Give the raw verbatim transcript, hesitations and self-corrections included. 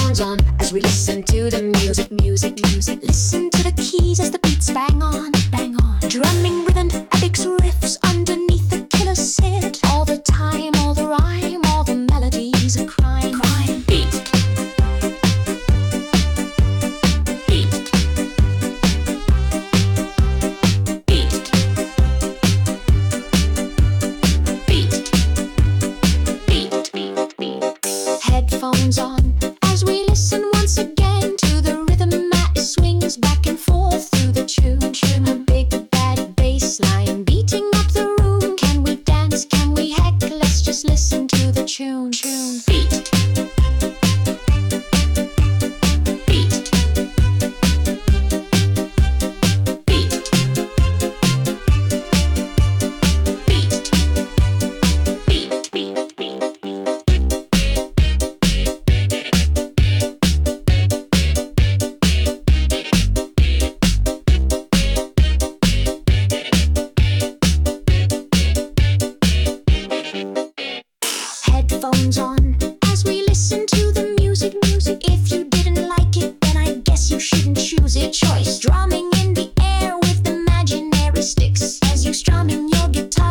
Headphones on as we listen to the music, music, music. Listen to the keys as the beats bang on, bang on. Drumming rhythm, epic riffs underneath the killer set. All the time, all the rhyme, all the melodies are crime, crime. Beat, beat, beat, beat, beat, beat, beat. Headphones on as we listen once again to the rhythm that swings back and forth through the tune. A big bad bass line beating up the room. Can we dance? Can we hack? Let's just listen to the tune. Tune. Beat. Beat. Beat. Beat. Beat. Beat. Beat. Headphones on as we listen to the music, music. If you didn't like it, then I guess you shouldn't choose it. Choice drumming in the air with imaginary sticks as you strumming your guitar.